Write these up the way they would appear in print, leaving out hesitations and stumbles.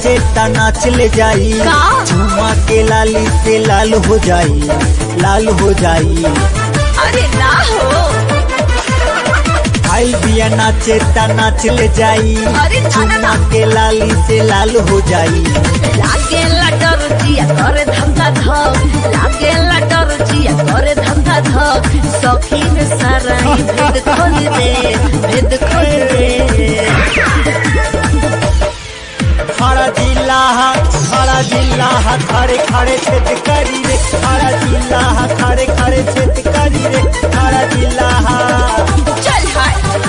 नाचे ता नाच ले जाई, का? झुमा के लाली से लाल हो जाई, लाल हो जाई। अरे ना हो। आई बिया नाचे ता नाच ले जाई, अरे ना ना झुमा ना। के लाली से लाल हो जाई। लागे लटर जिया करे धंधा धक, लागे लटर जिया करे धंधा धक। सखी में सारा ही भेद खोल दे, भेद खोल दे। खड़ा जिला खड़े खड़े छेद करी रे, खड़ा जिला खड़े खड़े छेद करी रे, खड़ा जिला। चल हाय।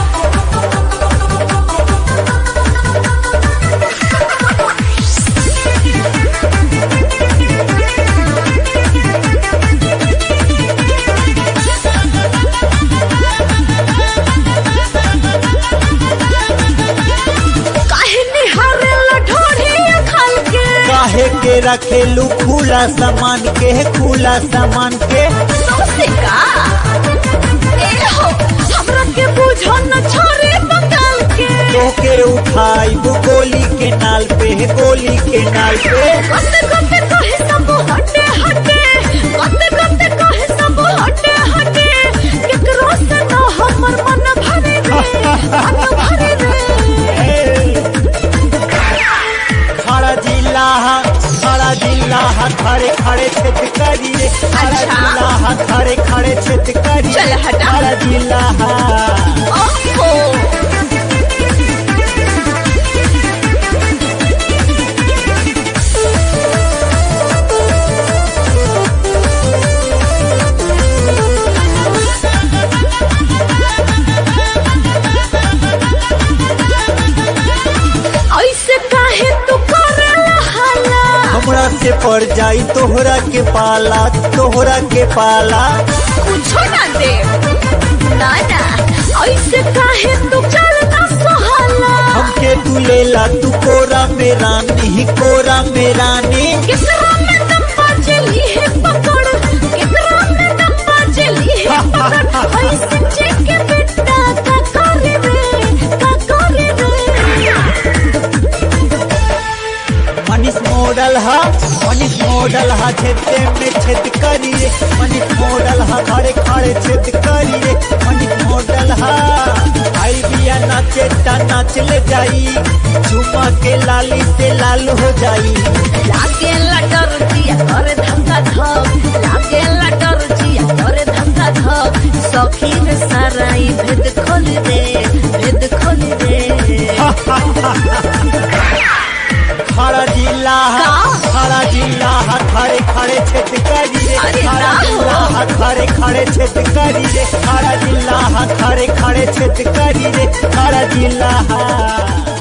काहे के रखेलू खुला सामान के, खुला सामान के। सबसे का ए हो हमरा के बुझो न छोरे बंगाल के। तोके उठाई वो गोली के नाल पे, गोली के नाल पे। गते गते कहे सब हटे हटे, गते गते कहे सब हटे हटे। केकरो से न हमर मन भरे रे, मन भरे रे। खड़ा जिला खड़े खड़े छेद करी रे, खड़ा जिला खड़े खड़े छेद करी चल रे, हटा। खड़ा जिला। ओहो ऐसे काहे तू करेला हाला? हमरा से पड़ जाई तोहरा के पाला, तोहरा के पाला। कुछो ना दे ना ना। ऐसे काहे तू चलना सहाला? हमके तू लेला तू कोरा में रानी, कोरा में रानी। केकरा में दम्बा चली है पकड़, केकरा में दम्बा चली है पकड़। ऐसे चेके बेटा का करे रे, का करे रे। मनीष मॉडल हा छेदे में छेद करी रे, मनीष मॉडल हा खड़े खड़े छेद करी रे, मनीष मॉडल हा। आई बिया नाचे ता नाच ले जाई, झुमा के लाली से लाल हो जाई। लागे लटर जिया करे धंधा धक, लागे लटर जिया करे धंधा धक। सखी में सारा ही भेद खोल दे, भेद खोल दे। खड़ा जिला खड़े खड़े छेद करी रे, अरे खड़ा ना हो। जिला खड़े खड़े छेद करी रे, खड़ा जिला खड़े खड़े छेद करी रे, खड़ा जिला।